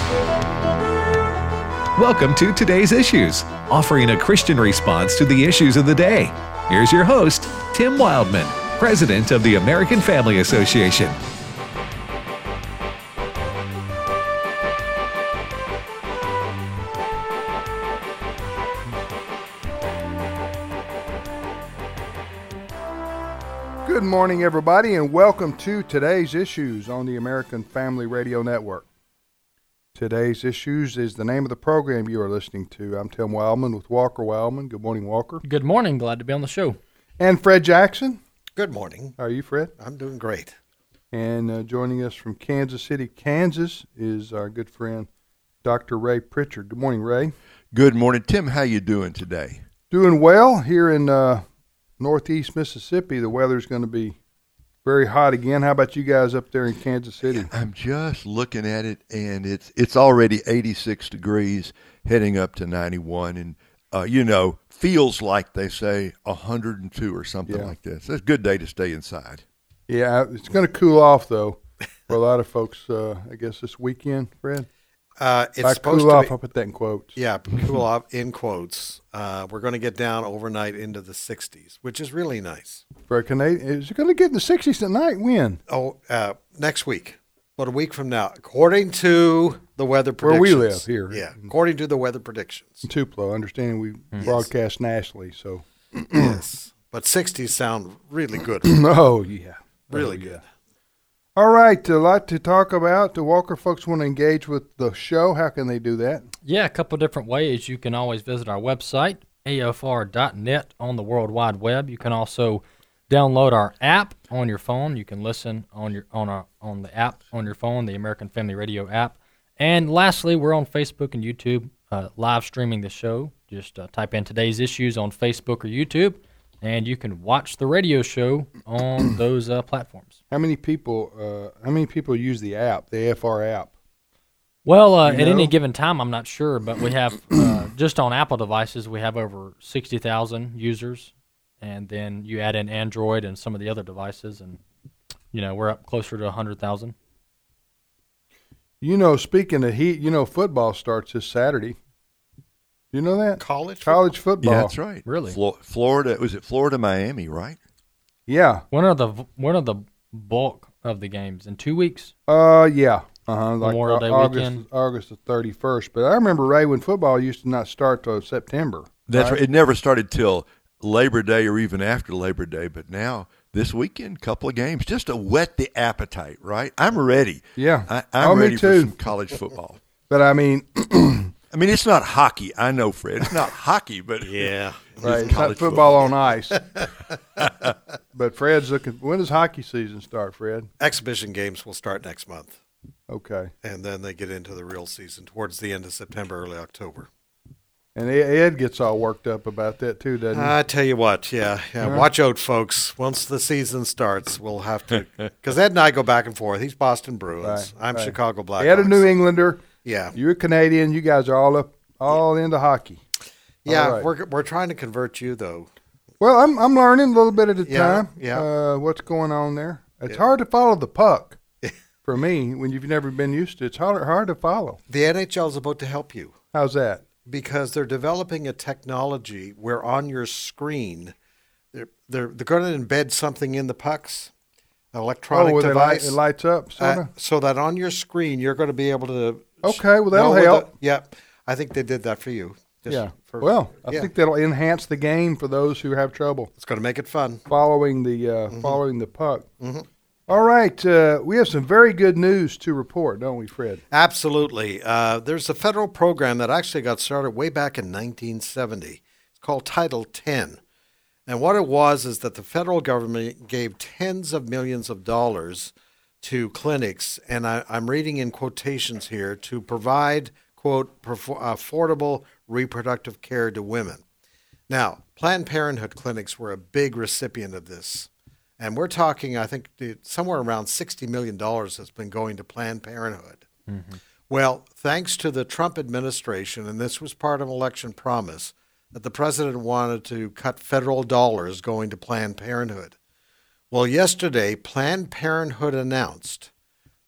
Welcome to Today's Issues, offering a Christian response to the issues of the day. Here's your host, Tim Wildman, President of the American Family Association. Good morning, everybody, and welcome to Today's Issues on the American Family Radio Network. Today's Issues is the name of the program you are listening to. I'm Tim Wildman with Walker Wildman. Good morning, Walker. Good morning. Glad to be on the show. And Fred Jackson. Good morning. How are you, Fred? I'm doing great. And joining us from Kansas City, Kansas, is our good friend, Dr. Ray Pritchard. Good morning, Ray. Good morning, Tim. How you doing today? Doing well here in northeast Mississippi. The weather's going to be very hot again. How about you guys up there in Kansas City? I'm just looking at it, and it's already 86 degrees, heading up to 91, and feels like they say 102 or something like that. So it's a good day to stay inside. Yeah, it's going to cool off though for a lot of folks. I guess this weekend, Fred. It's supposed cool to off. be, I'll put that in quotes. Yeah, cool off in quotes. We're going to get down overnight into the 60s, which is really nice. For a Canadian, is it going to get in the 60s tonight? When? Oh, next week. About a week from now, according to the weather predictions. Where we live here. Yeah, according to the weather predictions. Tupelo, understanding we broadcast nationally, so. Yes, but 60s sound really good. Oh, yeah. Really good. All right, a lot to talk about. The Walker folks want to engage with the show. How can they do that? Yeah, a couple different ways. You can always visit our website, afr.net, on the World Wide Web. You can also download our app on your phone. You can listen on the app on your phone, the American Family Radio app. And lastly, we're on Facebook and YouTube, live streaming the show. Just type in Today's Issues on Facebook or YouTube, and you can watch the radio show on those platforms. How many people use the app, the AFR app? Well, at any given time, I'm not sure, but we have just on Apple devices, we have over 60,000 users, and then you add in Android and some of the other devices, and we're up closer to 100,000. Speaking of heat, football starts this Saturday. You know that? College football. Yeah, that's right. Really? Florida, was it Florida, Miami, right? Yeah. When are the bulk of the games? In 2 weeks? Yeah. Like Memorial Day weekend? August the 31st. But I remember, Ray, when football used to not start till September. That's right. It never started till Labor Day or even after Labor Day. But now, this weekend, couple of games, just to whet the appetite, right? I'm ready. Yeah. I'm ready me too. for some college football. But, I mean, it's not hockey. I know, Fred. It's not hockey, but yeah. Right, it's not football on ice. But Fred's looking. When does hockey season start, Fred? Exhibition games will start next month. Okay. And then they get into the real season towards the end of September, early October. And Ed gets all worked up about that too, doesn't he? I tell you what, yeah. Watch out, folks. Once the season starts, we'll have to – because Ed and I go back and forth. He's Boston Bruins. I'm Chicago Blackhawks. Ed a New Englander. Yeah. You're a Canadian. You guys are all into hockey. Yeah, right. we're trying to convert you, though. Well, I'm learning a little bit at a time. Yeah. What's going on there? It's hard to follow the puck for me when you've never been used to it. It's hard to follow. The NHL is about to help you. How's that? Because they're developing a technology where on your screen they're going to embed something in the pucks, an electronic device. It lights up, so that on your screen you're going to be able to. Okay, well that'll help. I think they did that for you. I think that'll enhance the game for those who have trouble. It's going to make it fun following the puck. Mm-hmm. All right, we have some very good news to report, don't we, Fred? Absolutely. There's a federal program that actually got started way back in 1970. It's called Title X. And what it was is that the federal government gave tens of millions of dollars to clinics, and I'm reading in quotations here, to provide, quote, affordable reproductive care to women. Now, Planned Parenthood clinics were a big recipient of this. And we're talking, I think, somewhere around $60 million has been going to Planned Parenthood. Mm-hmm. Well, thanks to the Trump administration, and this was part of an election promise, that the president wanted to cut federal dollars going to Planned Parenthood. Well, yesterday, Planned Parenthood announced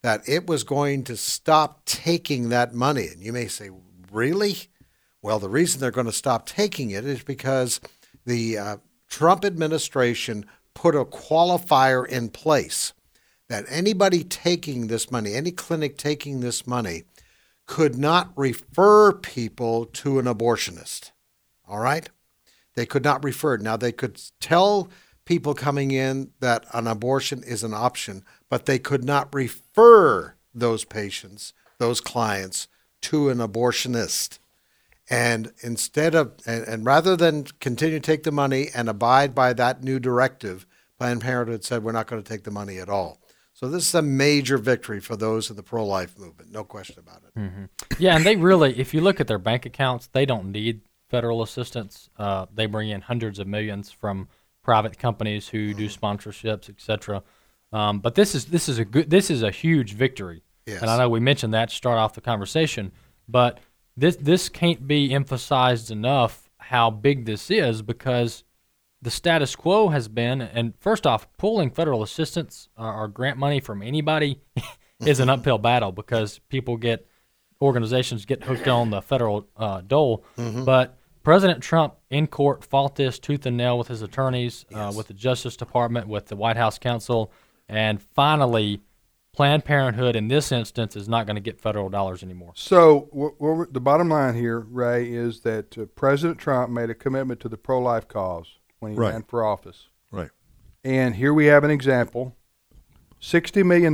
that it was going to stop taking that money. And you may say, really? Well, the reason they're going to stop taking it is because the Trump administration put a qualifier in place that anybody taking this money, any clinic taking this money, could not refer people to an abortionist. All right? They could not refer. Now, they could tell people coming in that an abortion is an option, but they could not refer those patients, those clients, to an abortionist. And instead of, and rather than continue to take the money and abide by that new directive, Planned Parenthood said, we're not going to take the money at all. So this is a major victory for those in the pro-life movement, no question about it. Mm-hmm. Yeah, and they really, if you look at their bank accounts, they don't need federal assistance. They bring in hundreds of millions from private companies who do sponsorships, etc. But this is a huge victory. Yes. And I know we mentioned that to start off the conversation, but this can't be emphasized enough how big this is, because the status quo has been, and first off, pulling federal assistance or grant money from anybody is an uphill battle, because organizations get hooked on the federal dole. Mm-hmm. But President Trump in court fought this tooth and nail with his attorneys, with the Justice Department, with the White House counsel, and finally Planned Parenthood in this instance is not going to get federal dollars anymore. So the bottom line here, Ray, is that President Trump made a commitment to the pro-life cause when he ran for office. Right. And here we have an example, $60 million.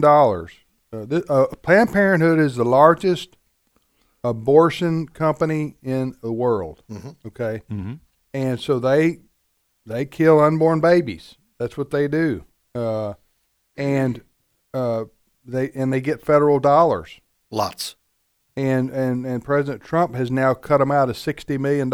Planned Parenthood is the largest abortion company in the world, okay? Mm-hmm. And so they kill unborn babies. That's what they do. And they get federal dollars. Lots. And President Trump has now cut them out of $60 million.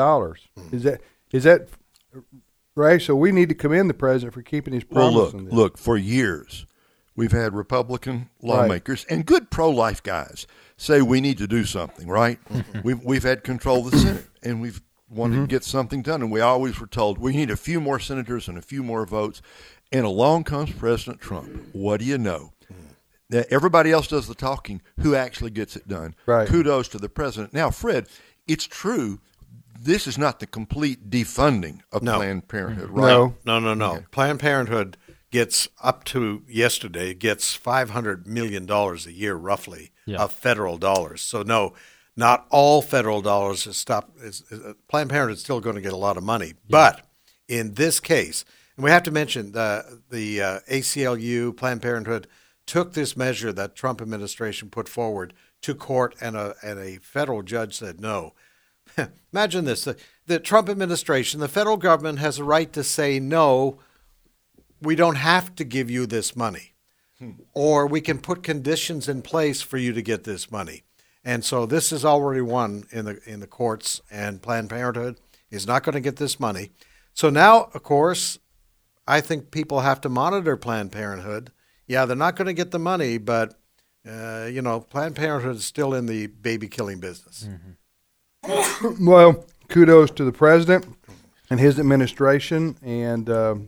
Is that Ray? So we need to commend the president for keeping his promise. Well, look, for years we've had Republican lawmakers and good pro-life guys say we need to do something, right? We've had control of the Senate, and we've wanted to get something done, and we always were told we need a few more senators and a few more votes. And along comes President Trump. What do you know? Everybody else does the talking. Who actually gets it done? Right. Kudos to the president. Now, Fred, it's true. This is not the complete defunding of Planned Parenthood, right? No. Okay. Planned Parenthood gets up to yesterday gets $500 million a year, roughly, of federal dollars. So no, not all federal dollars is stopped. Planned Parenthood is still going to get a lot of money, but in this case, and we have to mention the ACLU, Planned Parenthood, took this measure that Trump administration put forward to court, and a federal judge said no. Imagine this: the Trump administration, the federal government, has a right to say no. We don't have to give you this money, or we can put conditions in place for you to get this money. And so this is already won in the courts, and Planned Parenthood is not going to get this money. So now, of course, I think people have to monitor Planned Parenthood. Yeah, they're not going to get the money, but Planned Parenthood is still in the baby killing business. Mm-hmm. Well, kudos to the president and his administration, and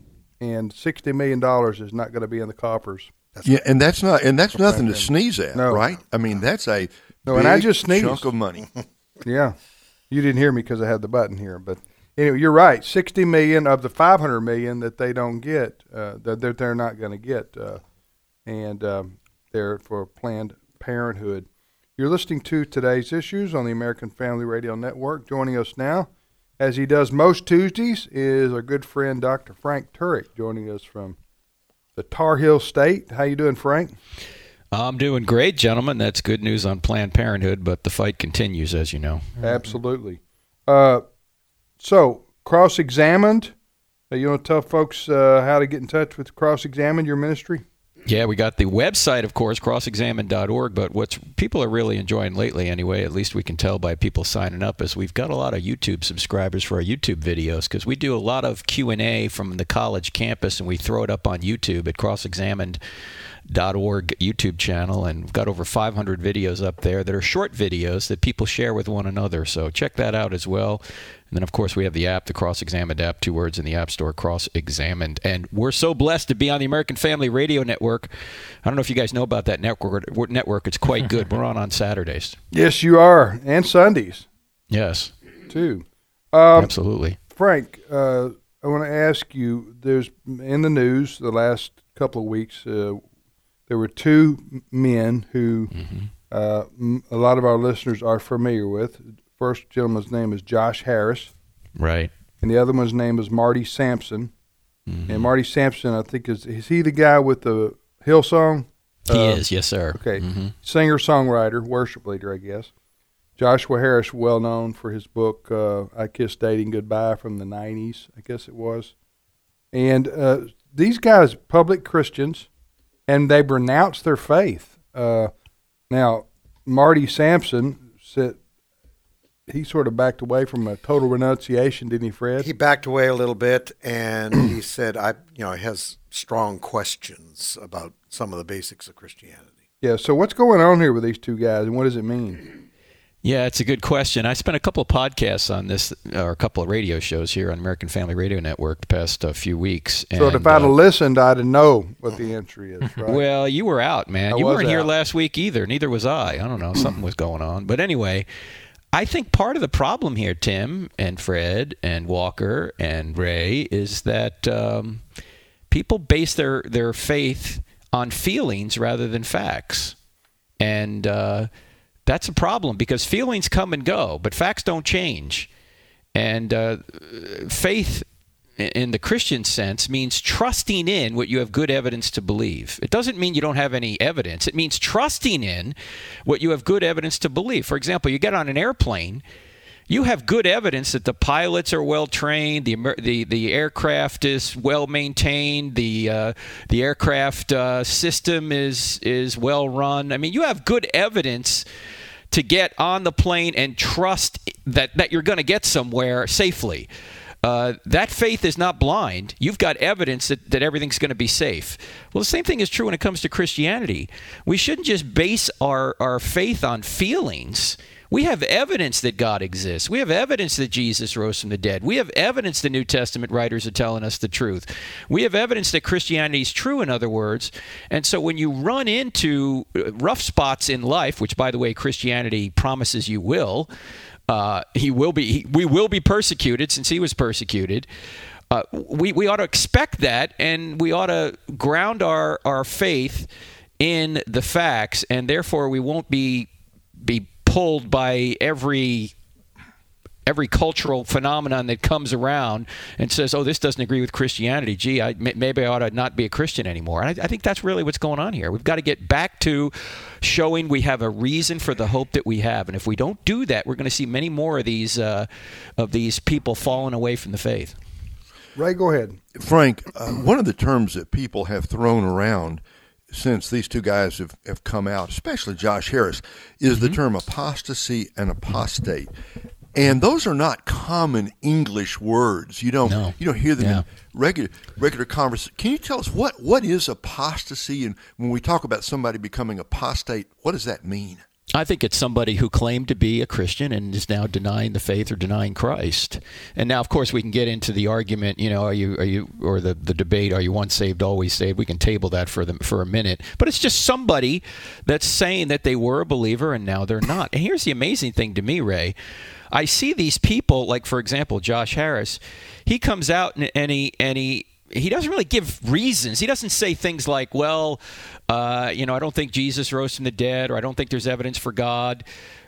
$60 million is not going to be in the coffers. And that's nothing to sneeze at, right? I mean, that's a and I just sneezed. Chunk of money. Yeah, you didn't hear me because I had the button here, but anyway, you're right. $60 million of the $500 million that they don't get, that they're not going to get, and they're for Planned Parenthood. You're listening to Today's Issues on the American Family Radio Network. Joining us now, as he does most Tuesdays, is our good friend Dr. Frank Turek, joining us from the Tar Heel State. How you doing, Frank? I'm doing great, gentlemen. That's good news on Planned Parenthood, but the fight continues, as you know. Absolutely. So, Cross-Examined, you want to tell folks how to get in touch with Cross-Examined, your ministry? Yeah, we got the website, of course, crossexamined.org, but what people are really enjoying lately anyway, at least we can tell by people signing up, is we've got a lot of YouTube subscribers for our YouTube videos, because we do a lot of Q&A from the college campus, and we throw it up on YouTube at Cross-Examined YouTube channel, and we've got over 500 videos up there that are short videos that people share with one another. So check that out as well. And then, of course, we have the app, the Cross-Examined app, 2 words in the App Store, Cross-Examined. And we're so blessed to be on the American Family Radio Network. I don't know if you guys know about that network. It's quite good. We're on Saturdays. Yes, you are, and Sundays. Yes. Too. Absolutely. Frank, I want to ask you, there's in the news the last couple of weeks, there were 2 men who a lot of our listeners are familiar with. First gentleman's name is Josh Harris. Right. And the other one's name is Marty Sampson. And Marty Sampson, I think, is he the guy with the Hillsong? He is, yes, sir. Okay. Singer-songwriter, worship leader, I guess. Joshua Harris, well known for his book, I Kissed Dating Goodbye, from the 90s, I guess it was. And these guys, public Christians, and they renounce their faith. Now, Marty Sampson said he sort of backed away from a total renunciation, didn't he, Fred? He backed away a little bit, and he said, he has strong questions about some of the basics of Christianity. Yeah, so what's going on here with these 2 guys, and what does it mean? Yeah, it's a good question. I spent a couple of podcasts on this, or a couple of radio shows here on American Family Radio Network the past few weeks. So if I'd have listened, I'd have known what the answer is, right? Well, you were out, man. You weren't here last week either. Neither was I. I don't know. Something was going on. But anyway, I think part of the problem here, Tim and Fred and Walker and Ray, is that people base their faith on feelings rather than facts. And that's a problem, because feelings come and go, but facts don't change. And faith, in the Christian sense, means trusting in what you have good evidence to believe. It doesn't mean you don't have any evidence. It means trusting in what you have good evidence to believe. For example, you get on an airplane, you have good evidence that the pilots are well trained, the aircraft is well maintained, the aircraft system is well run. I mean, you have good evidence to get on the plane and trust that you're going to get somewhere safely. That faith is not blind. You've got evidence that everything's going to be safe. Well, the same thing is true when it comes to Christianity. We shouldn't just base our faith on feelings. We have evidence that God exists. We have evidence that Jesus rose from the dead. We have evidence the New Testament writers are telling us the truth. We have evidence that Christianity is true, in other words. And so when you run into rough spots in life, which, by the way, Christianity promises you will, we will be persecuted, since he was persecuted. We ought to expect that, and we ought to ground our faith in the facts, and therefore we won't be pulled by every cultural phenomenon that comes around and says, oh, this doesn't agree with Christianity. Gee, maybe I ought to not be a Christian anymore. And I think that's really what's going on here. We've got to get back to showing we have a reason for the hope that we have. And if we don't do that, we're going to see many more of these people falling away from the faith. Ray, go ahead. Frank, one of the terms that people have thrown around since these 2 guys have come out, especially Josh Harris, is the term apostasy and apostate. And those are not common English words. You don't hear them in regular conversation. Can you tell us what is apostasy? And when we talk about somebody becoming apostate, what does that mean? I think it's somebody who claimed to be a Christian and is now denying the faith or denying Christ. And now, of course, we can get into the argument, are you, or the debate, are you once saved, always saved? We can table that for a minute. But it's just somebody that's saying that they were a believer and now they're not. And here's the amazing thing to me, Ray. I see these people, like, for example, Josh Harris. He comes out and he doesn't really give reasons. He doesn't say things like, well, I don't think Jesus rose from the dead, or I don't think there's evidence for God.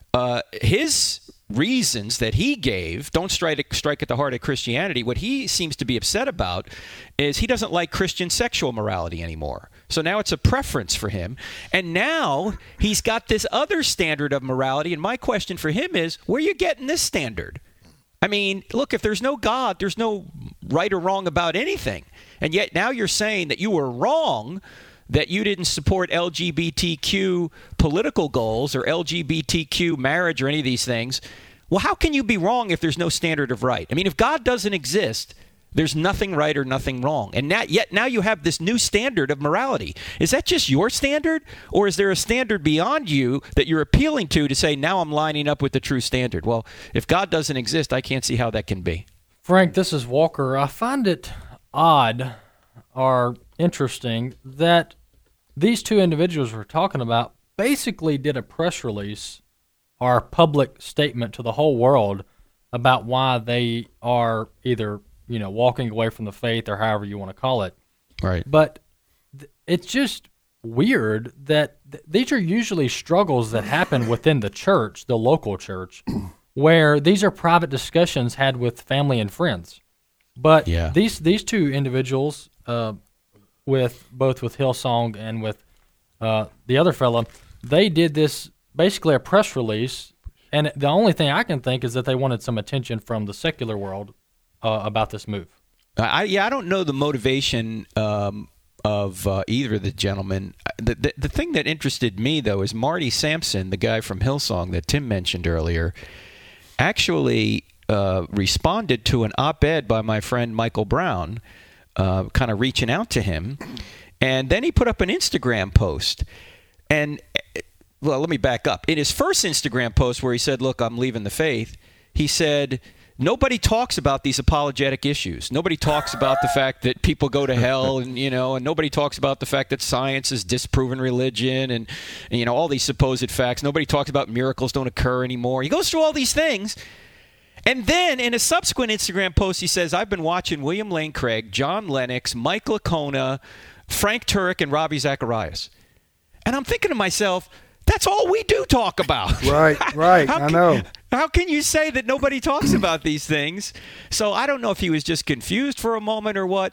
His reasons that he gave don't strike at the heart of Christianity. What he seems to be upset about is he doesn't like Christian sexual morality anymore. So now it's a preference for him. And now he's got this other standard of morality. And my question for him is, where are you getting this standard? I mean, look, if there's no God, there's no right or wrong about anything. And yet now you're saying that you were wrong, that you didn't support LGBTQ political goals or LGBTQ marriage or any of these things. Well, how can you be wrong if there's no standard of right? I mean, if God doesn't exist, There's nothing right or nothing wrong. And now you have this new standard of morality. Is that just your standard? Or is there a standard beyond you that you're appealing to say, now I'm lining up with the true standard? Well, if God doesn't exist, I can't see how that can be. Frank, this is Walker. I find it odd or interesting that these two individuals we're talking about basically did a press release or a public statement to the whole world about why they are either walking away from the faith or however you want to call it. Right. But it's just weird that these are usually struggles that happen within the church, the local church, where these are private discussions had with family and friends. But these two individuals, with Hillsong and with the other fella, they did this basically a press release, and the only thing I can think is that they wanted some attention from the secular world about this move. I don't know the motivation of either of the gentlemen. The thing that interested me, though, is Marty Sampson, the guy from Hillsong that Tim mentioned earlier, actually responded to an op-ed by my friend Michael Brown, kind of reaching out to him. And then he put up an Instagram post. And, well, let me back up. In his first Instagram post where he said, look, I'm leaving the faith, he said, nobody talks about these apologetic issues. Nobody talks about the fact that people go to hell, and nobody talks about the fact that science is disproven religion, and all these supposed facts. Nobody talks about miracles don't occur anymore. He goes through all these things, and then in a subsequent Instagram post, he says, "I've been watching William Lane Craig, John Lennox, Mike Licona, Frank Turek, and Ravi Zacharias," and I'm thinking to myself, that's all we do talk about. Right. I know. How can you say that nobody talks about these things? So I don't know if he was just confused for a moment or what.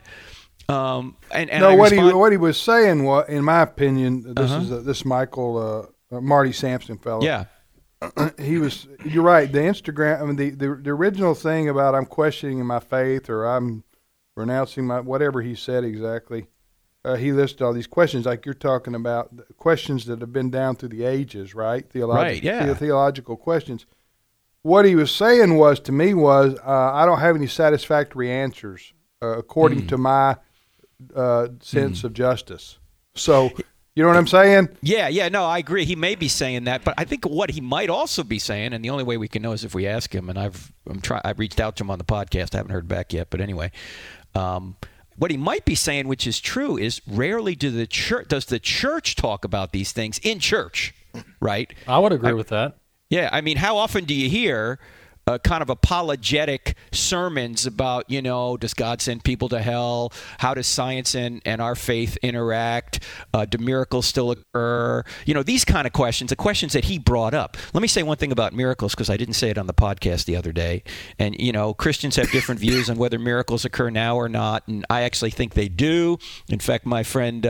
What he was saying was, in my opinion, this Michael Marty Sampson fellow. Yeah. You're right. The Instagram, I mean, the original thing about I'm questioning my faith or I'm renouncing my, whatever he said exactly. He listed all these questions like you're talking about, questions that have been down through the ages, right? Theological questions. What he was saying was, to me, I don't have any satisfactory answers according to my sense of justice. So, you know what I'm saying? Yeah, no, I agree. He may be saying that, but I think what he might also be saying, and the only way we can know is if we ask him, and I've reached out to him on the podcast. I haven't heard back yet, but anyway. What he might be saying, which is true, is rarely does the church talk about these things in church, right? I would agree with that. Yeah, I mean, how often do you hear kind of apologetic sermons about, does God send people to hell? How does science and our faith interact? Do miracles still occur? These kind of questions, the questions that he brought up. Let me say one thing about miracles, because I didn't say it on the podcast the other day. And, Christians have different views on whether miracles occur now or not, and I actually think they do. In fact, my friend...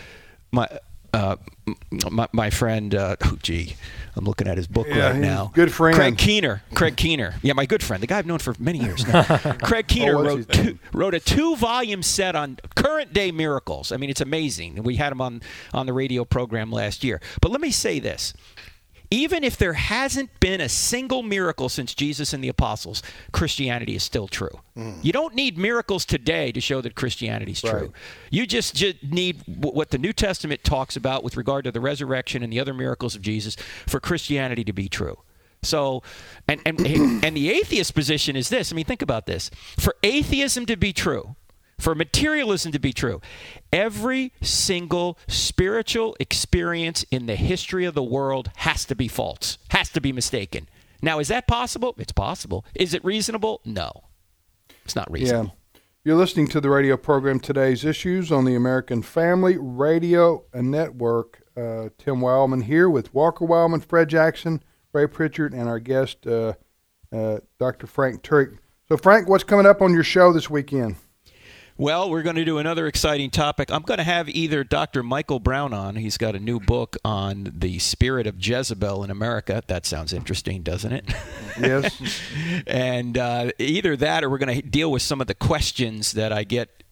my friend, I'm looking at his book right now. Good friend. Craig Keener. Yeah, my good friend, the guy I've known for many years now. Craig Keener wrote a 2-volume set on current day miracles. I mean, it's amazing. We had him on the radio program last year. But let me say this. Even if there hasn't been a single miracle since Jesus and the apostles, Christianity is still true. You don't need miracles today to show that Christianity is true. Right. You just need what the New Testament talks about with regard to the resurrection and the other miracles of Jesus for Christianity to be true. So, and the atheist position is this. I mean, think about this. For atheism to be true, for materialism to be true, every single spiritual experience in the history of the world has to be false, has to be mistaken. Now, is that possible? It's possible. Is it reasonable? No. It's not reasonable. Yeah. You're listening to the radio program Today's Issues on the American Family Radio Network. Tim Wildman here with Walker Wildman, Fred Jackson, Ray Pritchard, and our guest, Dr. Frank Turek. So, Frank, what's coming up on your show this weekend? Well, we're going to do another exciting topic. I'm going to have either Dr. Michael Brown on. He's got a new book on the spirit of Jezebel in America. That sounds interesting, doesn't it? Yes. And either that or we're going to deal with some of the questions that I get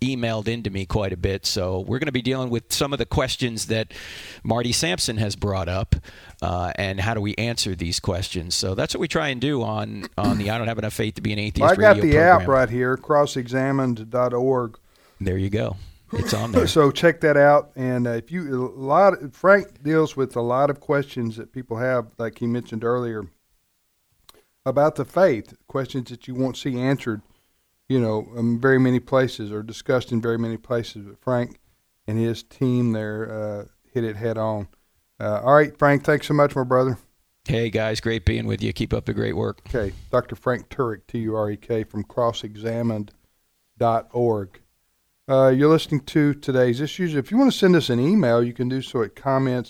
emailed into me quite a bit. So we're going to be dealing with some of the questions that Marty Sampson has brought up, and how do we answer these questions. So that's what we try and do on the I Don't Have Enough Faith to Be an Atheist radio program. I got the app right here, crossexamined.org. There you go. It's on there. So check that out. And Frank deals with a lot of questions that people have, like he mentioned earlier, about the faith, questions that you won't see answered, in very many places or discussed in very many places. But Frank and his team there hit it head on. All right, Frank, thanks so much, my brother. Hey, guys, great being with you. Keep up the great work. Okay, Dr. Frank Turek, Turek, from crossexamined.org. You're listening to Today's Issues. If you want to send us an email, you can do so at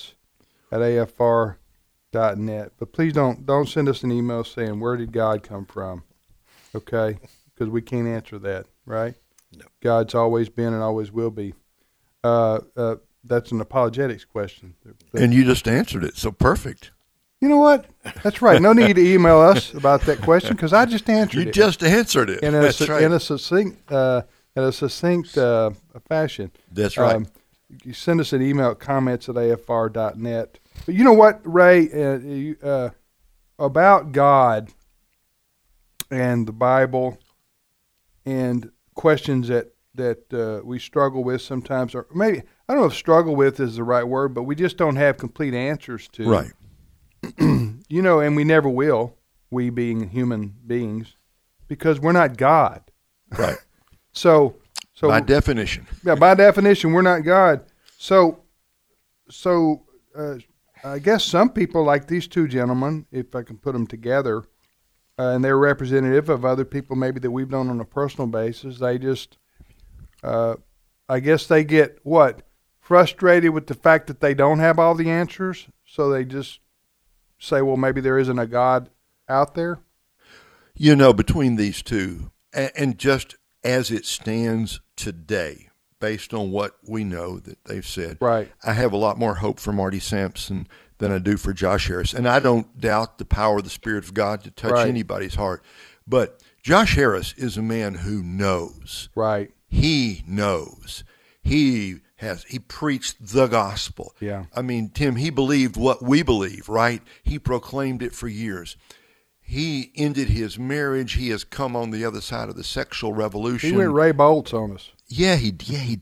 comments@afr.net. But please don't send us an email saying, where did God come from? Okay? Because we can't answer that, right? No. God's always been and always will be. That's an apologetics question. And you just answered it, so perfect. You know what? That's right. No need to email us about that question because I just answered it. You just answered it. That's right. In a succinct fashion. That's right. You send us an email at comments@afr.net. But you know what, Ray, about God and the Bible and questions that we struggle with sometimes, or maybe, I don't know if struggle with is the right word, but we just don't have complete answers to. Right. And we never will, we being human beings, because we're not God. Right. So by definition. Yeah, by definition, we're not God. So I guess some people, like these two gentlemen, if I can put them together, and they're representative of other people maybe that we've known on a personal basis, they just, I guess they get, frustrated with the fact that they don't have all the answers, so they just say, well, maybe there isn't a God out there? Between these two, and just as it stands today, based on what we know that they've said, right, I have a lot more hope for Marty Sampson than I do for Josh Harris. And I don't doubt the power of the Spirit of God to touch anybody's heart. But Josh Harris is a man who knows. Right. He knows. He preached the gospel. Yeah. I mean, Tim, he believed what we believe, right? He proclaimed it for years. He ended his marriage. He has come on the other side of the sexual revolution. He went Ray Boltz on us. Yeah, he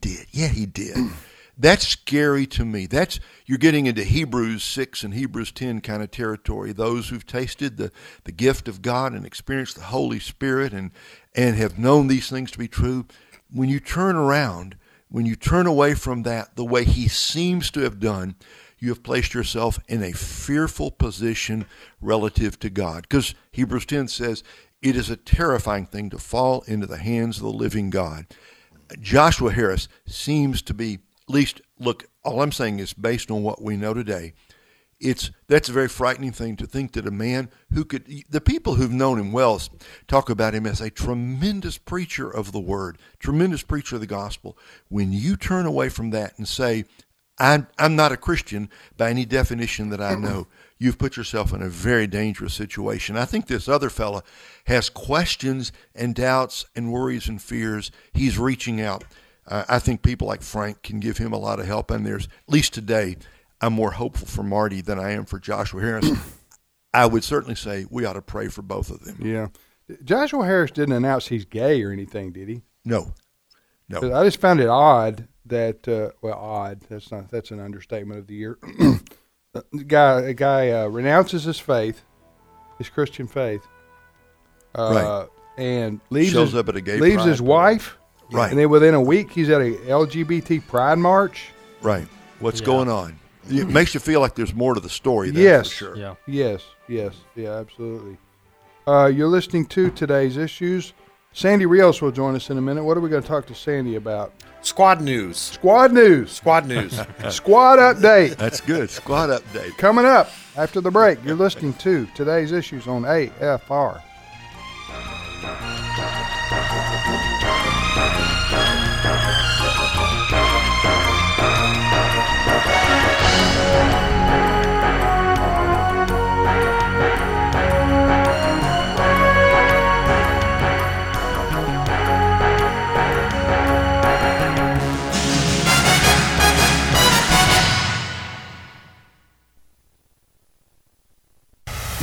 did. That's scary to me. You're getting into Hebrews 6 and Hebrews 10 kind of territory. Those who've tasted the gift of God and experienced the Holy Spirit and have known these things to be true. When you turn around, when you turn away from that the way he seems to have done, you have placed yourself in a fearful position relative to God. Because Hebrews 10 says it is a terrifying thing to fall into the hands of the living God. Joshua Harris seems to be, at least, look, all I'm saying is based on what we know today, that's a very frightening thing to think that a man who the people who've known him well talk about him as a tremendous preacher of the word, tremendous preacher of the gospel. When you turn away from that and say, I'm not a Christian by any definition that I know, you've put yourself in a very dangerous situation. I think this other fella has questions and doubts and worries and fears. He's reaching out. I think people like Frank can give him a lot of help, and there's, at least today, I'm more hopeful for Marty than I am for Joshua Harris. I would certainly say we ought to pray for both of them. Yeah. Joshua Harris didn't announce he's gay or anything, did he? No. I just found it odd that, odd, that's an understatement of the year. A guy renounces his faith, his Christian faith, right, and leaves up at a gay leaves pride his wife, right, and then within a week he's at a LGBT pride march. Right. What's going on? It makes you feel like there's more to the story. Yes. For sure. Yeah. Yes. Yeah, absolutely. You're listening to Today's Issues. Sandy Rios will join us in a minute. What are we going to talk to Sandy about? Squad news. Squad news. Squad news. Squad update. That's good. Squad update. Coming up after the break. You're listening to Today's Issues on AFR.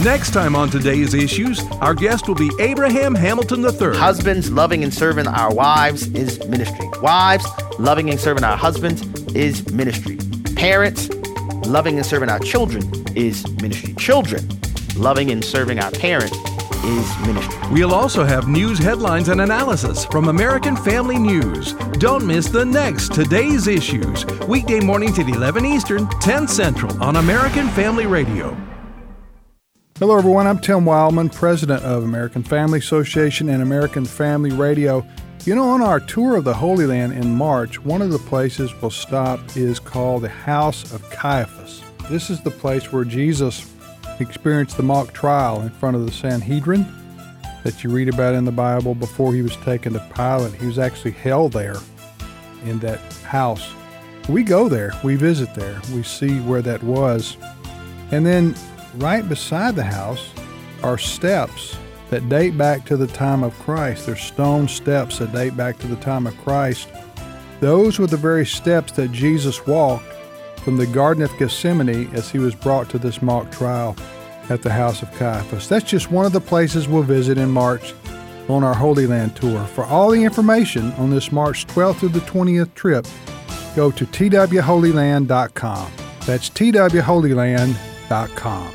Next time on Today's Issues, our guest will be Abraham Hamilton III. Husbands loving and serving our wives is ministry. Wives loving and serving our husbands is ministry. Parents loving and serving our children is ministry. Children loving and serving our parents is ministry. We'll also have news headlines and analysis from American Family News. Don't miss the next Today's Issues, weekday mornings at 11 Eastern, 10 Central on American Family Radio. Hello, everyone. I'm Tim Wildman, president of American Family Association and American Family Radio. You know, on our tour of the Holy Land in March, one of the places we'll stop is called the House of Caiaphas. This is the place where Jesus experienced the mock trial in front of the Sanhedrin that you read about in the Bible before he was taken to Pilate. He was actually held there in that house. We go there, we visit there, we see where that was. And then right beside the house are steps that date back to the time of Christ. They're stone steps that date back to the time of Christ. Those were the very steps that Jesus walked from the Garden of Gethsemane as he was brought to this mock trial at the House of Caiaphas. That's just one of the places we'll visit in March on our Holy Land tour. For all the information on this March 12th through the 20th trip, go to twholyland.com. That's twholyland.com.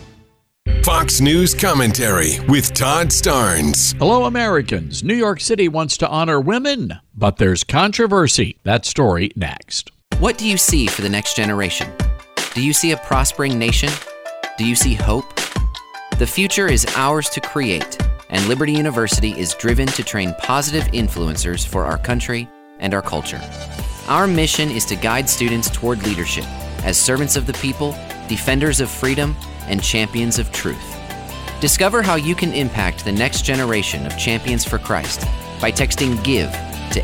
Fox News Commentary with Todd Starnes. Hello, Americans. New York City wants to honor women, but there's controversy. That story next. What do you see for the next generation? Do you see a prospering nation? Do you see hope? The future is ours to create, and Liberty University is driven to train positive influencers for our country and our culture. Our mission is to guide students toward leadership as servants of the people, defenders of freedom, and champions of truth. Discover how you can impact the next generation of champions for Christ by texting GIVE to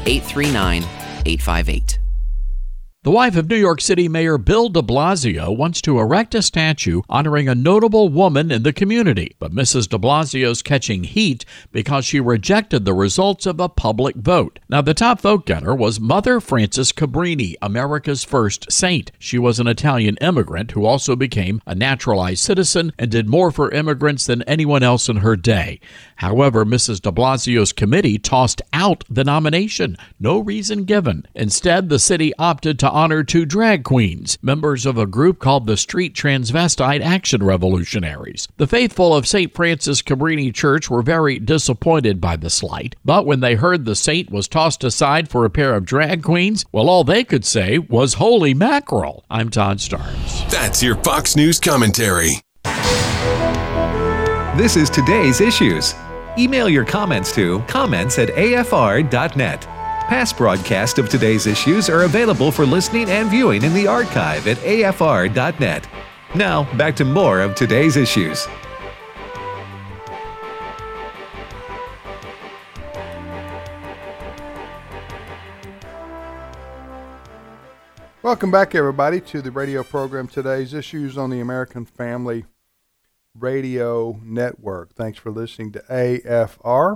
839-858. The wife of New York City Mayor Bill de Blasio wants to erect a statue honoring a notable woman in the community, but Mrs. de Blasio's catching heat because she rejected the results of a public vote. Now, the top vote getter was Mother Frances Cabrini, America's first saint. She was an Italian immigrant who also became a naturalized citizen and did more for immigrants than anyone else in her day. However, Mrs. de Blasio's committee tossed out the nomination. No reason given. Instead, the city opted to honor two drag queens, members of a group called the Street Transvestite Action Revolutionaries. The faithful of St. Francis Cabrini Church were very disappointed by the slight, but when they heard the saint was tossed aside for a pair of drag queens, well, all they could say was holy mackerel. I'm Todd Starnes. That's your Fox News Commentary. This is Today's Issues. Email your comments to comments@afr.net. Past broadcasts of Today's Issues are available for listening and viewing in the archive at afr.net. Now, back to more of Today's Issues. Welcome back, everybody, to the radio program Today's Issues on the American Family Radio Network. Thanks for listening to AFR.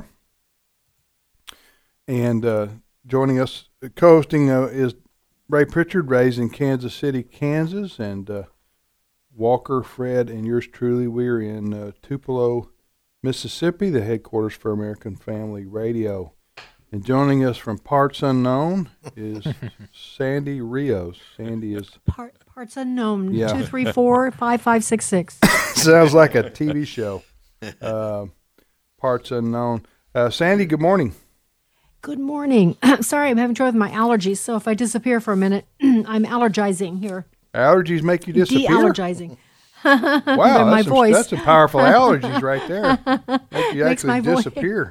And joining us, co-hosting is Ray Pritchard. Ray's in Kansas City, Kansas, and Walker, Fred, and yours truly. We're in Tupelo, Mississippi, the headquarters for American Family Radio. And joining us from parts unknown is Sandy Rios. Sandy is parts unknown. Yeah. 234-5566. Sounds like a TV show. Parts unknown. Sandy, good morning. Good morning. Sorry, I'm having trouble with my allergies, so if I disappear for a minute, I'm allergizing here. Allergies make you disappear? De-allergizing. Wow, my voice. That's some powerful allergies right there. Make you actually disappear.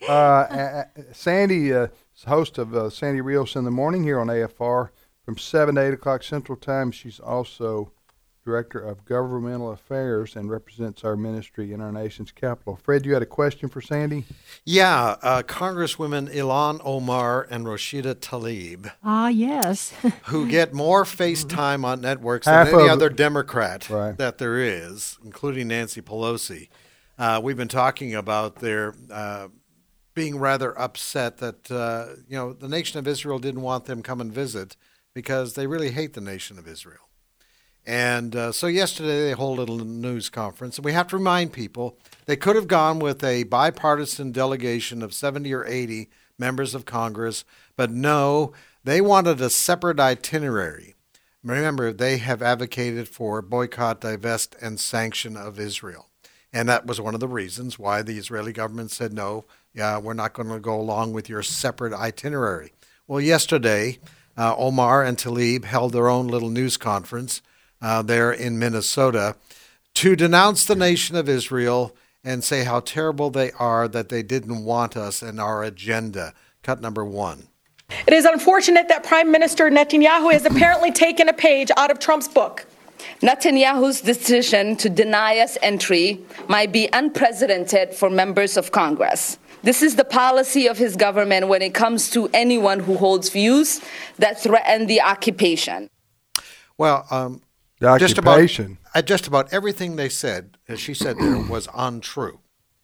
Sandy is host of Sandy Rios in the Morning here on AFR from 7 to 8 o'clock Central Time. She's also Director of Governmental Affairs and represents our ministry in our nation's capital. Fred, you had a question for Sandy? Yeah, Congresswomen Ilhan Omar and Rashida Tlaib. Ah, yes. Who get more face time on networks than any other Democrat that there is, including Nancy Pelosi. We've been talking about their being rather upset that the nation of Israel didn't want them come and visit because they really hate the nation of Israel. And so yesterday they hold a little news conference, and we have to remind people they could have gone with a bipartisan delegation of 70 or 80 members of Congress, but no, they wanted a separate itinerary. Remember, they have advocated for boycott, divest, and sanction of Israel. And that was one of the reasons why the Israeli government said, no, we're not going to go along with your separate itinerary. Well, yesterday, Omar and Tlaib held their own little news conference there in Minnesota to denounce the nation of Israel and say how terrible they are that they didn't want us in our agenda. Cut number 1. It is unfortunate that Prime Minister Netanyahu has apparently taken a page out of Trump's book. Netanyahu's decision to deny us entry might be unprecedented for members of Congress. This is the policy of his government when it comes to anyone who holds views that threaten the occupation. Well, the occupation. Just about everything they said, as she said there, was untrue.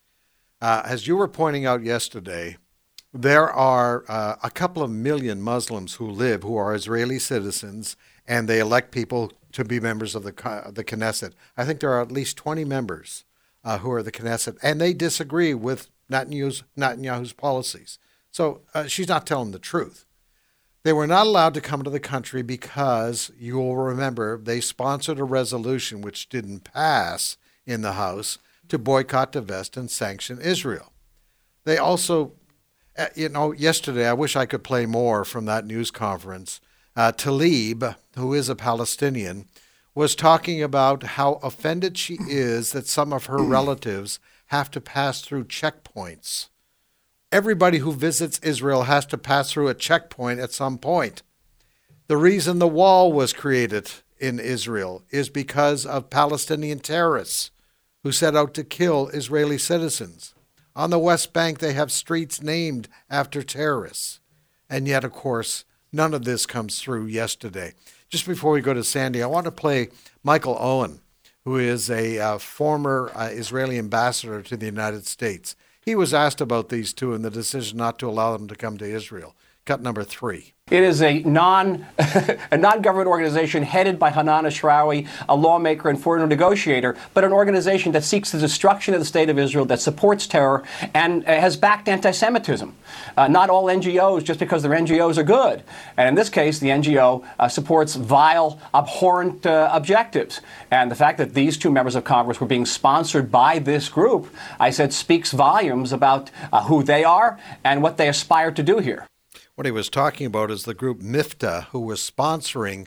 As you were pointing out yesterday, there are a couple of million Muslims who are Israeli citizens, and they elect people to be members of the Knesset. I think there are at least 20 members who are the Knesset, and they disagree with Netanyahu's policies. So she's not telling the truth. They were not allowed to come to the country because, you will remember, they sponsored a resolution which didn't pass in the House to boycott, divest, and sanction Israel. They also, yesterday, I wish I could play more from that news conference. Tlaib, who is a Palestinian, was talking about how offended she is that some of her relatives have to pass through checkpoints. Everybody who visits Israel has to pass through a checkpoint at some point. The reason the wall was created in Israel is because of Palestinian terrorists who set out to kill Israeli citizens. On the West Bank, they have streets named after terrorists. And yet, of course, none of this comes through yesterday. Just before we go to Sandy, I want to play Michael Owen, who is a former Israeli ambassador to the United States. He was asked about these two and the decision not to allow them to come to Israel. Cut number 3. It is a non-government organization headed by Hanan Ashrawi, a lawmaker and foreign negotiator, but an organization that seeks the destruction of the state of Israel, that supports terror, and has backed anti-Semitism. Not all NGOs, just because they're NGOs, are good. And in this case, the NGO supports vile, abhorrent objectives. And the fact that these two members of Congress were being sponsored by this group, I said, speaks volumes about who they are and what they aspire to do here. What he was talking about is the group MIFTA, who was sponsoring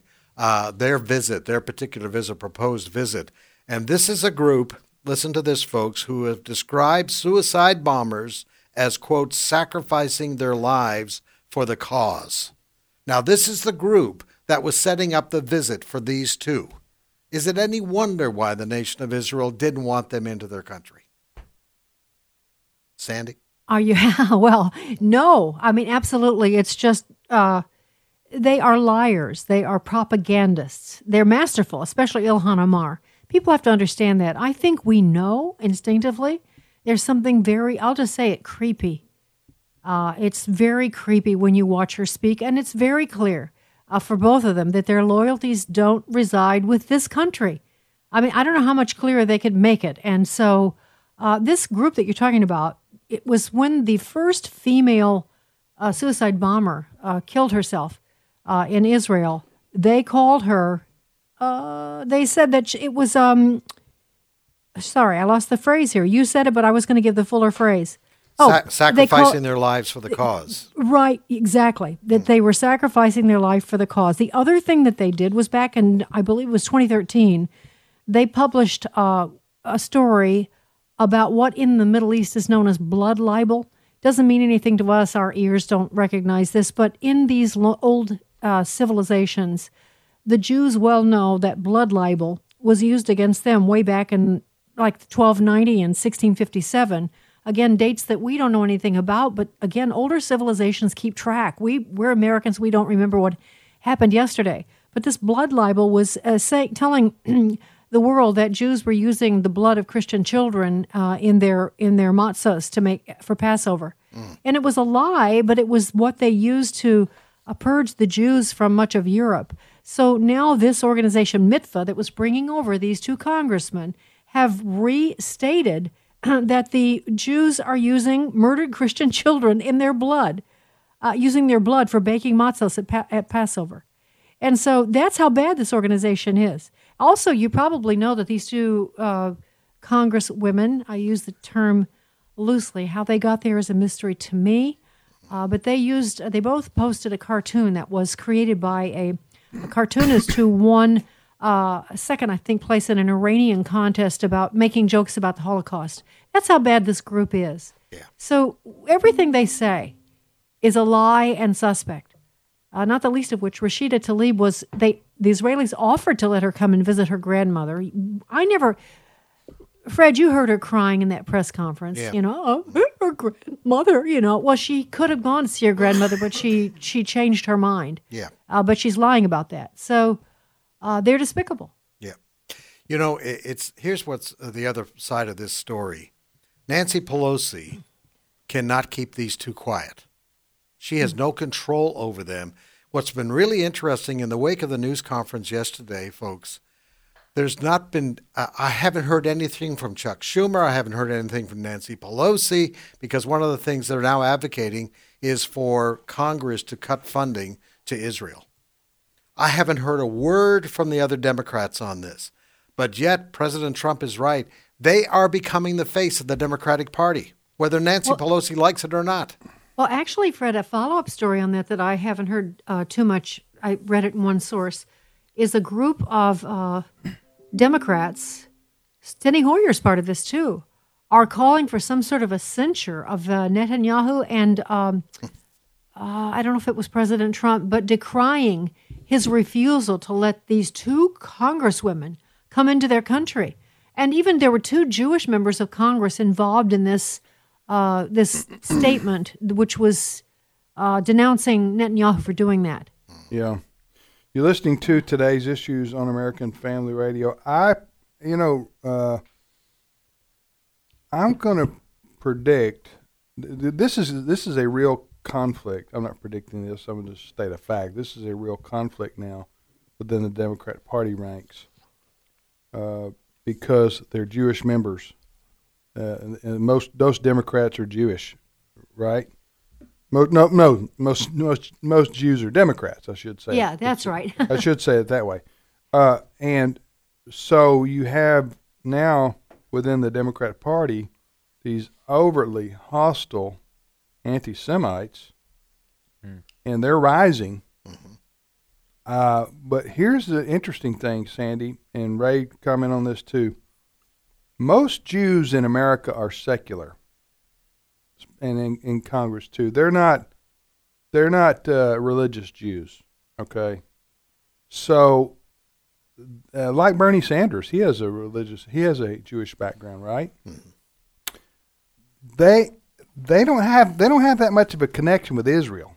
their particular visit, proposed visit. And this is a group, listen to this, folks, who have described suicide bombers as, quote, sacrificing their lives for the cause. Now, this is the group that was setting up the visit for these two. Is it any wonder why the nation of Israel didn't want them into their country? Sandy? Well, no. I mean, absolutely. It's just they are liars. They are propagandists. They're masterful, especially Ilhan Omar. People have to understand that. I think we know instinctively there's something very, I'll just say it, creepy. It's very creepy when you watch her speak, and it's very clear for both of them that their loyalties don't reside with this country. I mean, I don't know how much clearer they could make it. And so this group that you're talking about, it was when the first female suicide bomber killed herself in Israel. They called her, they said that it was, sorry, I lost the phrase here. You said it, but I was going to give the fuller phrase. Sacrificing their lives for the cause. Right, exactly. That they were sacrificing their life for the cause. The other thing that they did was back in, I believe it was 2013, they published a story about what in the Middle East is known as blood libel. Doesn't mean anything to us. Our ears don't recognize this. But in these old civilizations, the Jews well know that blood libel was used against them way back in like 1290 and 1657. Again, dates that we don't know anything about. But again, older civilizations keep track. We're Americans. We don't remember what happened yesterday. But this blood libel was telling the world that Jews were using the blood of Christian children in their matzahs to make for Passover. And it was a lie, but it was what they used to purge the Jews from much of Europe. So now this organization, Mitva, that was bringing over these two congressmen, have restated that the Jews are using murdered Christian children in their blood, using their blood for baking matzos at Passover. And so that's how bad this organization is. Also, you probably know that these two congresswomen, I use the term loosely, how they got there is a mystery to me, but they both posted a cartoon that was created by a cartoonist who won second, I think, place in an Iranian contest about making jokes about the Holocaust. That's how bad this group is. Yeah. So everything they say is a lie and suspect. Not the least of which, Rashida Tlaib the Israelis offered to let her come and visit her grandmother. Fred, you heard her crying in that press conference. Yeah. Her grandmother. Well, she could have gone to see her grandmother, but she changed her mind. Yeah. But she's lying about that. So they're despicable. Yeah. Here's what's the other side of this story. Nancy Pelosi cannot keep these two quiet. She has no control over them. What's been really interesting in the wake of the news conference yesterday, folks, there's not been, I haven't heard anything from Chuck Schumer. I haven't heard anything from Nancy Pelosi, because one of the things they're now advocating is for Congress to cut funding to Israel. I haven't heard a word from the other Democrats on this. But yet, President Trump is right. They are becoming the face of the Democratic Party, whether Nancy Pelosi likes it or not. Well, actually, Fred, a follow-up story on that I haven't heard too much, I read it in one source, is a group of Democrats, Steny Hoyer's part of this too, are calling for some sort of a censure of Netanyahu and I don't know if it was President Trump, but decrying his refusal to let these two congresswomen come into their country. And even there were two Jewish members of Congress involved in this statement, which was denouncing Netanyahu for doing that. Yeah. You're listening to Today's Issues on American Family Radio. I'm going to predict this is a real conflict. I'm not predicting this. I'm going to state a fact. This is a real conflict now within the Democrat Party ranks because they're Jewish members. And those Democrats are Jewish, right? Most Jews are Democrats, I should say. Yeah, that's right. I should say it that way. And so you have now within the Democrat Party these overtly hostile anti-Semites, and they're rising. But here's the interesting thing, Sandy, and Ray, comment on this too. Most Jews in America are secular, and in Congress too. They're not religious Jews. Okay, so like Bernie Sanders, he has a Jewish background, right? They don't have that much of a connection with Israel.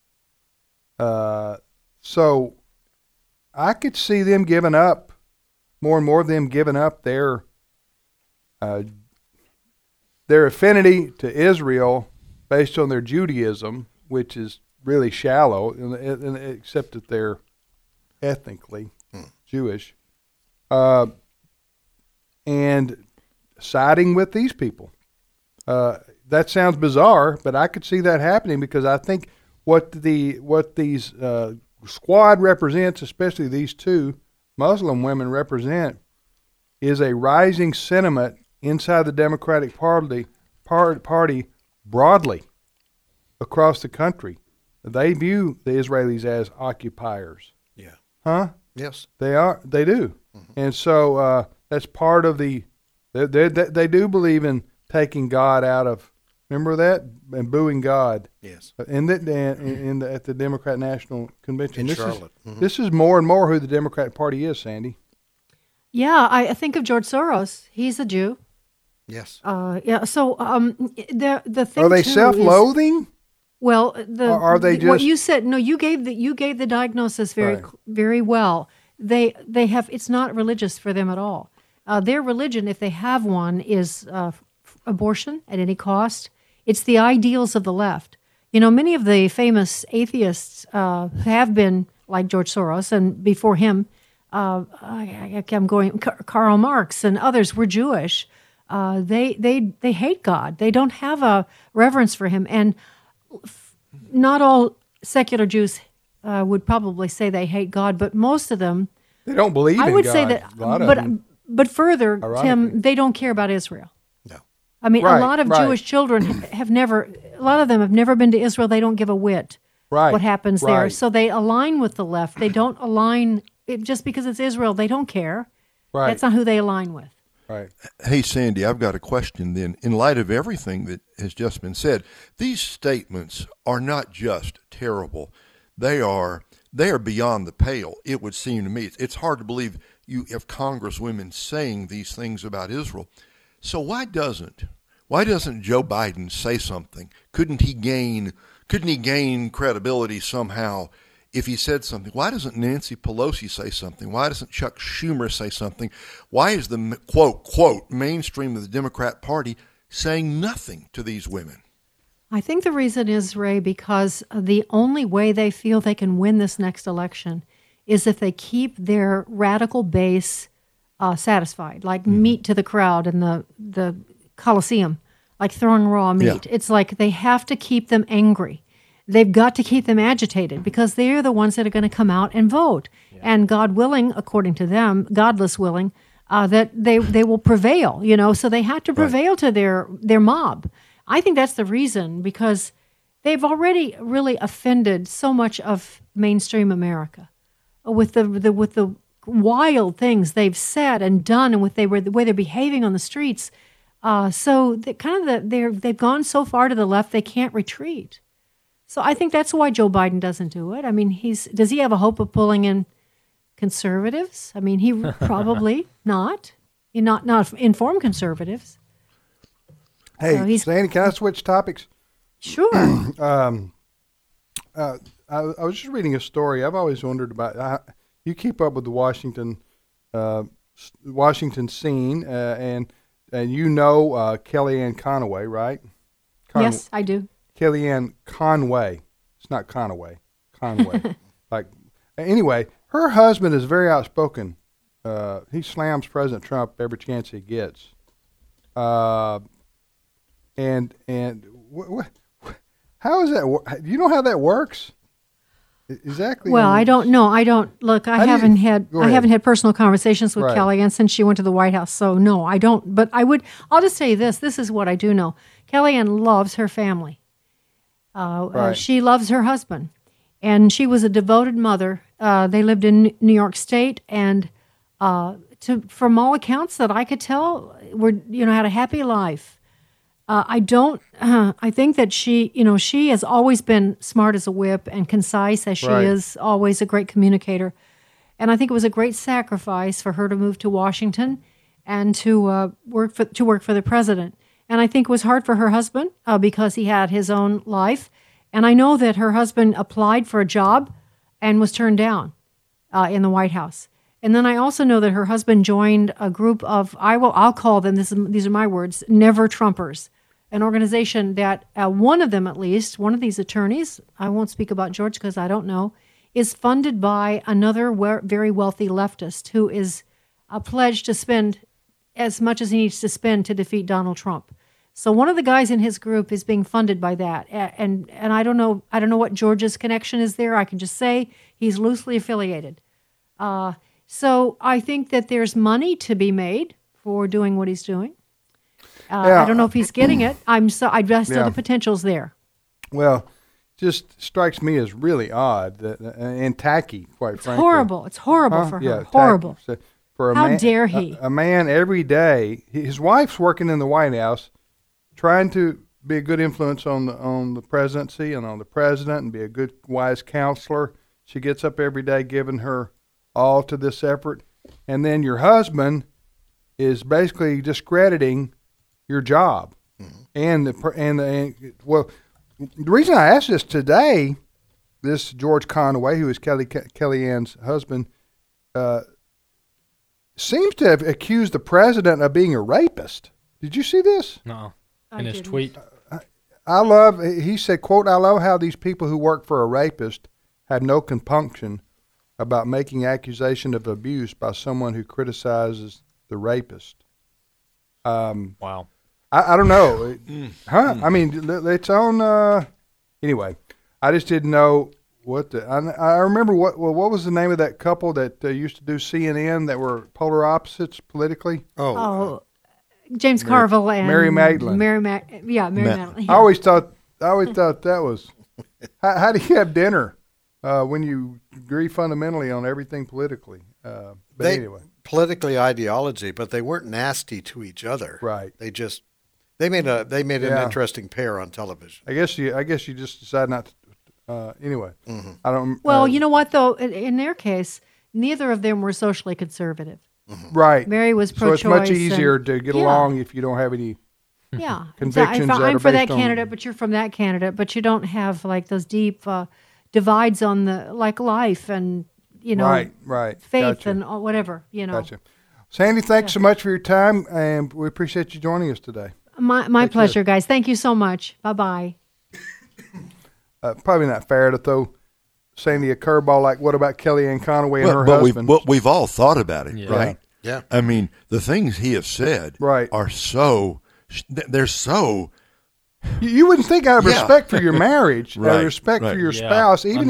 So I could see them giving up more and more of them giving up their affinity to Israel based on their Judaism, which is really shallow, except that they're ethnically Jewish, and siding with these people. That sounds bizarre, but I could see that happening because I think what these squad represents, especially these two Muslim women represent, is a rising sentiment inside the Democratic Party broadly across the country. They view the Israelis as occupiers. Yeah. Huh? Yes. They are. They do. And so that's part of the. They do believe in taking God out of. Remember that? And booing God. Yes. At the Democrat National Convention. In Charlotte. This is more and more who the Democratic Party is, Sandy. Yeah, I think of George Soros. He's a Jew. Yes. Yeah. So the thing are they too self-loathing? Is, well, are they just what you said? No, you gave the diagnosis very well. They have it's not religious for them at all. Their religion, if they have one, is abortion at any cost. It's the ideals of the left. You know, many of the famous atheists have been like George Soros, and before him, Karl Marx and others were Jewish. They hate God. They don't have a reverence for him, and not all secular Jews would probably say they hate God, but most of them, they don't believe in God. I would say that, but further, Tim, they don't care about Israel. No. I mean, a lot of Jewish children have never been to Israel. They don't give a whit what happens there. So they align with the left. They don't align, just because it's Israel, they don't care. Right. That's not who they align with. Right. Hey, Sandy, I've got a question then. In light of everything that has just been said, these statements are not just terrible. They are beyond the pale, it would seem to me. It's hard to believe you have Congresswomen saying these things about Israel. So why doesn't Joe Biden say something? Couldn't he gain credibility somehow if he said something? Why doesn't Nancy Pelosi say something? Why doesn't Chuck Schumer say something? Why is the quote mainstream of the Democrat Party saying nothing to these women? I think the reason is, Ray, because the only way they feel they can win this next election is if they keep their radical base satisfied, like meat to the crowd in the Coliseum, like throwing raw meat. Yeah. It's like they have to keep them angry. They've got to keep them agitated because they're the ones that are going to come out and vote. Yeah. And God willing, according to them, godless willing, that they will prevail, so they have to prevail to their mob. I think that's the reason, because they've already really offended so much of mainstream America with the wild things they've said and done, and with the way they're behaving on the streets. So they've gone so far to the left they can't retreat. So I think that's why Joe Biden doesn't do it. I mean, does he have a hope of pulling in conservatives? I mean, he probably not. Not informed conservatives. Hey, Sandy, can I switch topics? Sure. I was just reading a story. I've always wondered about. You keep up with the Washington scene, and Kellyanne Conway, right? Yes, I do. Kellyanne Conway. It's not Conway. Conway. Anyway, her husband is very outspoken. He slams President Trump every chance he gets. And how is that? Do you know how that works? Exactly. Well, I don't know. I haven't had personal conversations with Kellyanne since she went to the White House. So no, I don't. But I'll just say this. This is what I do know. Kellyanne loves her family. She loves her husband, and she was a devoted mother. They lived in New York State, and from all accounts that I could tell, had a happy life. I think that she has always been smart as a whip and concise as she is, always a great communicator. And I think it was a great sacrifice for her to move to Washington and to work for the president. And I think it was hard for her husband because he had his own life. And I know that her husband applied for a job and was turned down in the White House. And then I also know that her husband joined a group of, I'll call them, these are my words, Never Trumpers. An organization that one of them, at least, one of these attorneys, I won't speak about George because I don't know, is funded by another very wealthy leftist who is pledged to spend as much as he needs to spend to defeat Donald Trump. So one of the guys in his group is being funded by that, and I don't know what George's connection is there. I can just say he's loosely affiliated. So I think that there's money to be made for doing what he's doing. I don't know if he's getting it. I just know the potential's there. Well, just strikes me as really odd and tacky, quite frankly. Horrible. It's horrible for her. Yeah, horrible. How dare he? A man every day. His wife's working in the White House, trying to be a good influence on the presidency and on the president, and be a good, wise counselor. She gets up every day, giving her all to this effort, and then your husband is basically discrediting your job. Mm-hmm. The reason I asked this today, this George Conway, who is Kellyanne's husband, seems to have accused the president of being a rapist. Did you see this? No. In his tweet. He said, quote, "I love how these people who work for a rapist have no compunction about making accusation of abuse by someone who criticizes the rapist. Wow. I don't know. I mean, it's on. Anyway, I just didn't know what the. I remember what was the name of that couple that used to do CNN that were polar opposites politically? James Carville and Mary Magdalene. Mary Magdalene. Yeah. I always thought that was. How do you have dinner when you agree fundamentally on everything politically? Anyway, politically ideology, but they weren't nasty to each other. Right. They made an interesting pair on television. I guess you just decide not to. Anyway, I don't. Well, you know what though? In their case, neither of them were socially conservative. Right. Mary was pro-choice. So it's much easier to get along if you don't have any. Yeah. Convictions. I'm for that candidate, but you're from that candidate, but you don't have like those deep divides on the life and right faith gotcha. and whatever Gotcha. Sandy, thanks so much for your time, and we appreciate you joining us today. My pleasure, guys. Thank you so much. Bye-bye. Probably not fair to throw Sandy a curveball like, what about Kellyanne Conway and her husband? We've all thought about it, right? Yeah. I mean, the things he has said are so, they're so. You wouldn't think out of respect for your marriage, out of respect for your spouse, even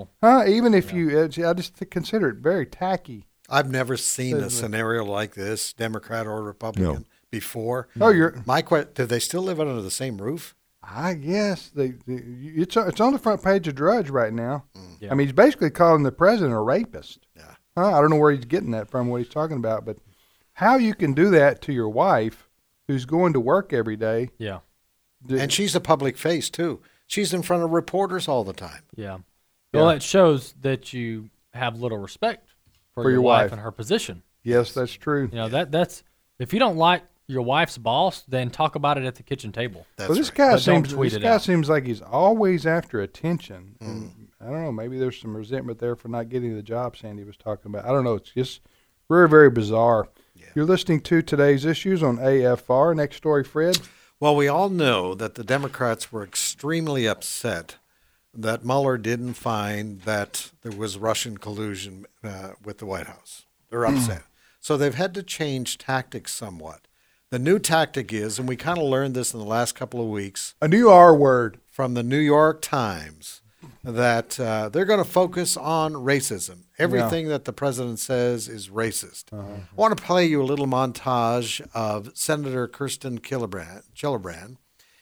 if you, I just consider it very tacky. I've never seen a scenario like this, Democrat or Republican, before. My question: do they still live under the same roof? I guess it's on the front page of Drudge right now. I mean, he's basically calling the president a rapist. Yeah. I don't know where he's getting that from, what he's talking about, but how you can do that to your wife, who's going to work every day. Yeah. And she's a public face too. She's in front of reporters all the time. Yeah. Well, it shows that you have little respect for your wife and her position. Yes, that's true. That's if you don't like your wife's boss, then talk about it at the kitchen table. This guy seems like he's always after attention. And I don't know. Maybe there's some resentment there for not getting the job Sandy was talking about. I don't know. It's just very, very bizarre. Yeah. You're listening to Today's Issues on AFR. Next story, Fred. Well, we all know that the Democrats were extremely upset that Mueller didn't find that there was Russian collusion with the White House. They're upset. So they've had to change tactics somewhat. The new tactic is, and we kind of learned this in the last couple of weeks. A new R word. From the New York Times, that they're going to focus on racism. Everything that the president says is racist. I want to play you a little montage of Senator Kirsten Gillibrand,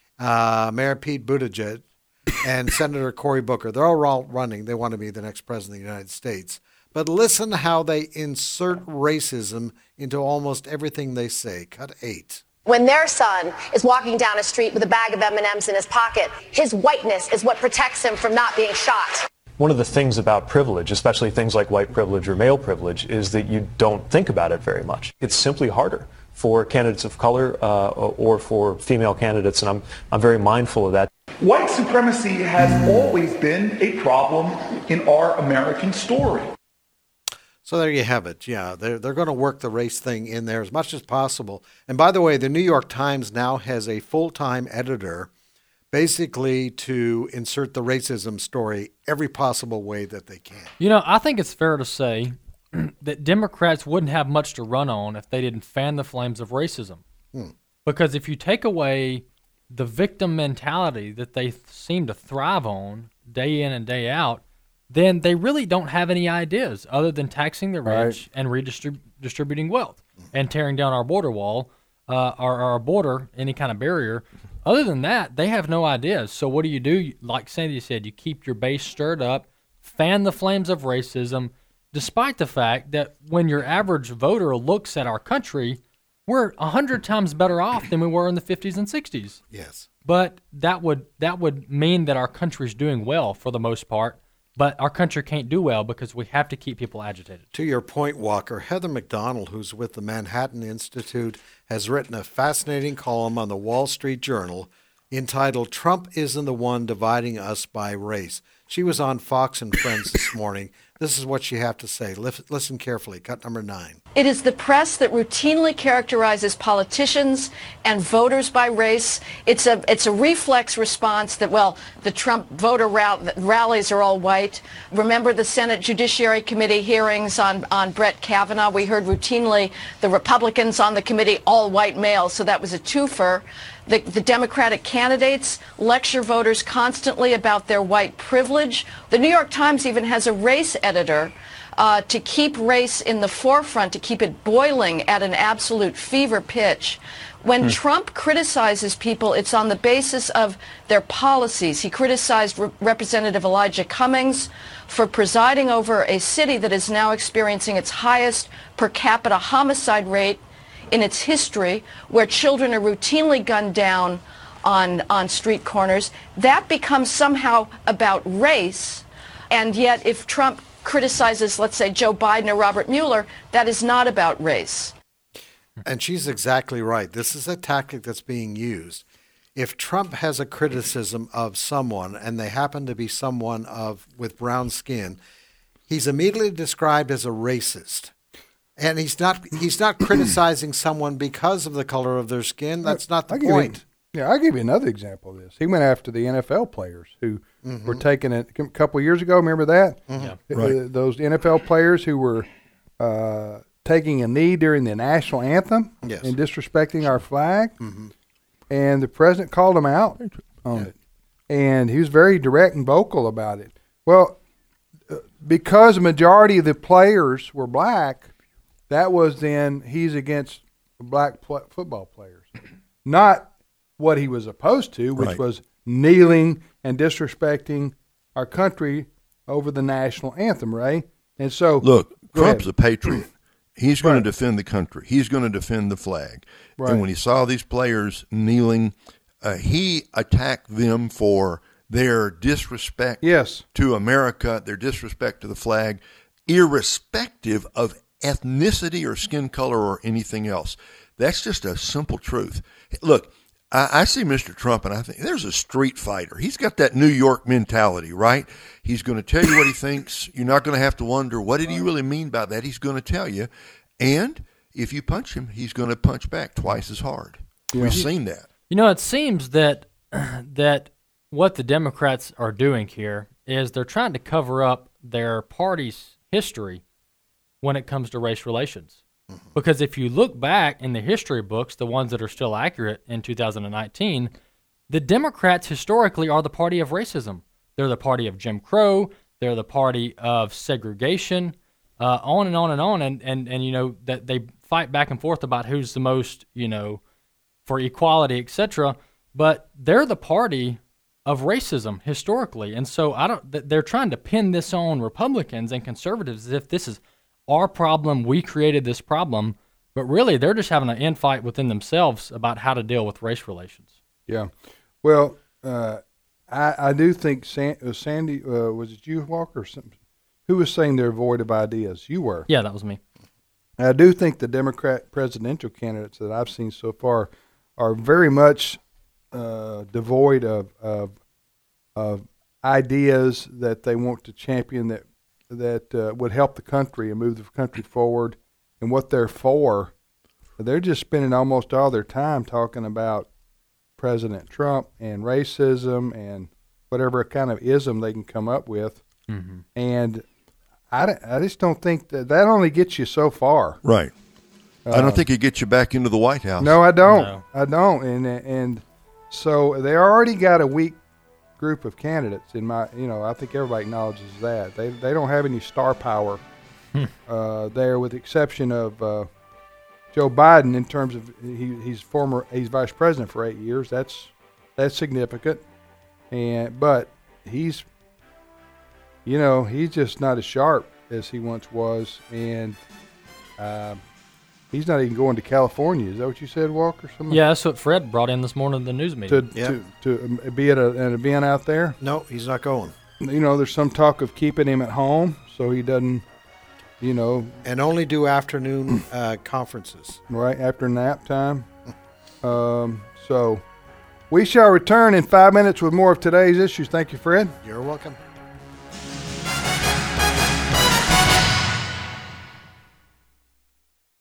Mayor Pete Buttigieg, and Senator Cory Booker. They're all running. They want to be the next president of the United States. But listen how they insert racism into almost everything they say. Cut 8. When their son is walking down a street with a bag of M&Ms in his pocket, his whiteness is what protects him from not being shot. One of the things about privilege, especially things like white privilege or male privilege, is that you don't think about it very much. It's simply harder for candidates of color or for female candidates, and I'm very mindful of that. White supremacy has always been a problem in our American story. So there you have it. Yeah, they're going to work the race thing in there as much as possible. And by the way, the New York Times now has a full-time editor basically to insert the racism story every possible way that they can. I think it's fair to say that Democrats wouldn't have much to run on if they didn't fan the flames of racism. Because if you take away the victim mentality that they seem to thrive on day in and day out, then they really don't have any ideas other than taxing the rich and redistributing wealth and tearing down our border wall, our border, any kind of barrier. Other than that, they have no ideas. So what do? Like Sandy said, you keep your base stirred up, fan the flames of racism, despite the fact that when your average voter looks at our country, we're 100 times better off than we were in the 50s and 60s. Yes. But that would mean that our country's doing well for the most part. But our country can't do well because we have to keep people agitated. To your point, Walker, Heather McDonald, who's with the Manhattan Institute, has written a fascinating column on the Wall Street Journal entitled "Trump Isn't the One Dividing Us by Race." She was on Fox and Friends this morning. This is what you have to say. Listen carefully. Cut number 9. It is the press that routinely characterizes politicians and voters by race. It's a reflex response that, well, the Trump voter rallies are all white. Remember the Senate Judiciary Committee hearings on Brett Kavanaugh? We heard routinely the Republicans on the committee, all white males, so that was a twofer. The Democratic candidates lecture voters constantly about their white privilege. The New York Times even has a race editor to keep race in the forefront, to keep it boiling at an absolute fever pitch. When Trump criticizes people, it's on the basis of their policies. He criticized Representative Elijah Cummings for presiding over a city that is now experiencing its highest per capita homicide rate in its history, where children are routinely gunned down on street corners. That becomes somehow about race, and yet if Trump criticizes, let's say, Joe Biden or Robert Mueller, that is not about race. And she's exactly right. This is a tactic that's being used. If Trump has a criticism of someone, and they happen to be someone with brown skin, he's immediately described as a racist. And he's not criticizing someone because of the color of their skin. That's not the point. I'll give you another example of this. He went after the NFL players who were taking it a couple of years ago. Remember that? Yeah. Right. Those NFL players who were taking a knee during the national anthem and disrespecting our flag. And the president called him out on it. And he was very direct and vocal about it. Well, because the majority of the players were black, that was then he's against black football players. Not what he was opposed to, which was kneeling and disrespecting our country over the national anthem, right? And so, look, Trump's a patriot. He's going to defend the country. He's going to defend the flag. Right. And when he saw these players kneeling, he attacked them for their disrespect to America, their disrespect to the flag, irrespective of ethnicity or skin color or anything else. That's just a simple truth. Look, I see Mr. Trump, and I think there's a street fighter. He's got that New York mentality, right? He's going to tell you what he thinks. You're not going to have to wonder, what did he really mean by that? He's going to tell you. And if you punch him, he's going to punch back twice as hard. Yeah. We've seen that. You know, it seems that what the Democrats are doing here is they're trying to cover up their party's history when it comes to race relations. Because if you look back in the history books, the ones that are still accurate in 2019, the Democrats historically are the party of racism. They're the party of Jim Crow. They're the party of segregation, on and on and on. And you know, that they fight back and forth about who's the most, you know, for equality, etc. But they're the party of racism historically. And so they're trying to pin this on Republicans and conservatives as if this is our problem, we created this problem, but really they're just having an infight within themselves about how to deal with race relations. Yeah. Well, I do think Sandy, was it you, Walker, or something? Who was saying they're void of ideas? You were. Yeah, that was me. I do think the Democrat presidential candidates that I've seen so far are very much devoid of ideas that they want to champion that would help the country and move the country forward, and what they're for. They're just spending almost all their time talking about President Trump and racism and whatever kind of ism they can come up with. Mm-hmm. And I just don't think that only gets you so far. Right. I don't think it gets you back into the White House. No, I don't. No. I don't. And so they already got a weak group of candidates I think everybody acknowledges that they don't have any star power there, with the exception of Joe Biden in terms of he's vice president for 8 years. That's significant, but he's just not as sharp as he once was, and he's not even going to California. Is that what you said, Walker? Yeah, that's what Fred brought in this morning in the news meeting. To be at an event out there? No, he's not going. There's some talk of keeping him at home so he doesn't, And only do afternoon conferences. Right, after nap time. So we shall return in 5 minutes with more of today's issues. Thank you, Fred. You're welcome.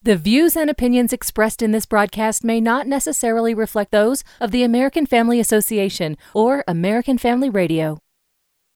The views and opinions expressed in this broadcast may not necessarily reflect those of the American Family Association or American Family Radio.